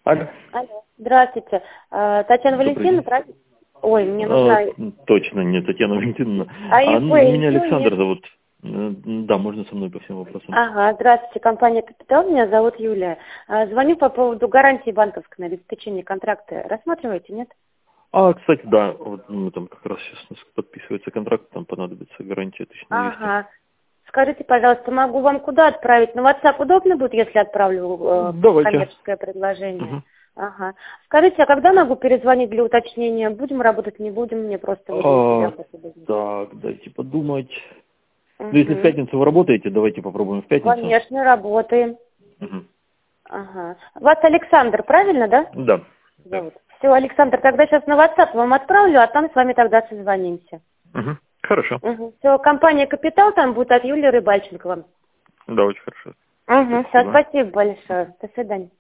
Алло. Алло. Здравствуйте. Татьяна Валентиновна, правильно? Ой, мне нужна... Точно, не Татьяна Валентиновна. АИП Меня еще Александр нет? зовут. Да, можно со мной по всем вопросам. Ага, здравствуйте, компания «Капитал», меня зовут Юлия. Звоню по поводу гарантии банковской на обеспечение контракта. Рассматриваете, нет? Кстати, да, вот мы там как раз сейчас у нас подписывается контракт, там понадобится гарантия 1200. Ага. Скажите, пожалуйста, могу вам куда отправить? На WhatsApp удобно будет, если отправлю Давайте. коммерческое предложение? Угу. Ага. Скажите, а когда могу перезвонить для уточнения? Будем работать, не будем? Мне просто вызвать себя. Так, дайте подумать. Угу. Ну, если в пятницу вы работаете, давайте попробуем в пятницу. Конечно, работаем. Угу. Ага. Вас Александр, правильно, да? Да. Зовут. Все, Александр, тогда сейчас на WhatsApp вам отправлю, а там с вами тогда созвонимся. Угу. Хорошо. Угу. Все, компания «Капитал» там будет от Юлии Рыбальченко вам. Да, очень хорошо. Угу. Все, спасибо большое. До свидания.